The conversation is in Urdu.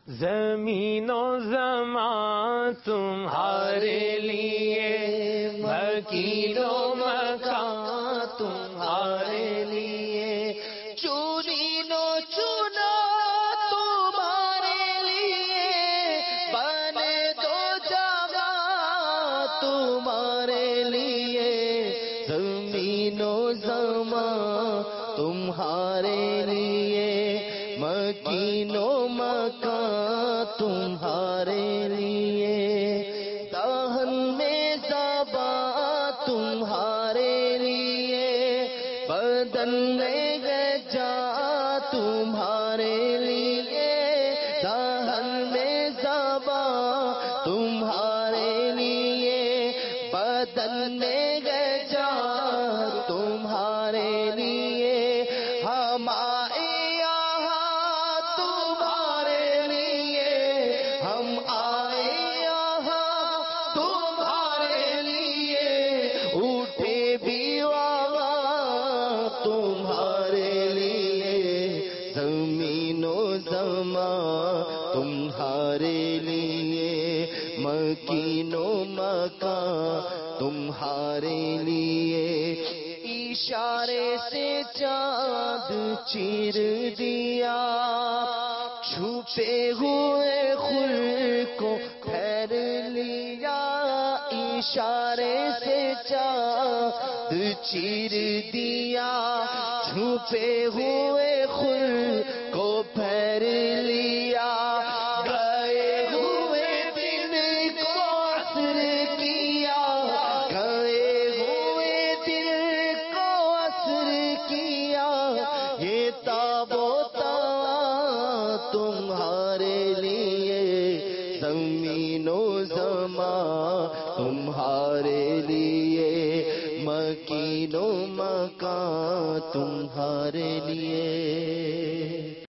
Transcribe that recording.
زمین و زمان تمہارے لیے، مکین و مکان تمہارے لیے، چنین و چنا تمہارے لیے، بنے دو جہاں تمہارے لیے، زمین و زمان تمہارے لیے، مکین و مکان تمہارے لیے، دہن میں زبان تمہارے لیے، بدن میں جان تمہارے لیے، دہن میں زبان تمہارے لیے، بدن میں جان تمہارے لیے، ہمارے تمہارے لیے، زمین و زمان تمہارے لیے، مکین و مکان تمہارے لیے، اشارے سے چاند چیر دیا، چھپے ہوئے خلق کو پھیر لیا، اشارے سے چاند چیر دیا، چھپے ہوئے خلق کو پھیر لیا، گئے ہوئے دن کو عصر کیا، گئے ہوئے دن کو عصر کیا، یہ تاب و تاب تمہارے لیے، زمین و زمان تمہارے لیے، مکین و مکان تمہارے لیے۔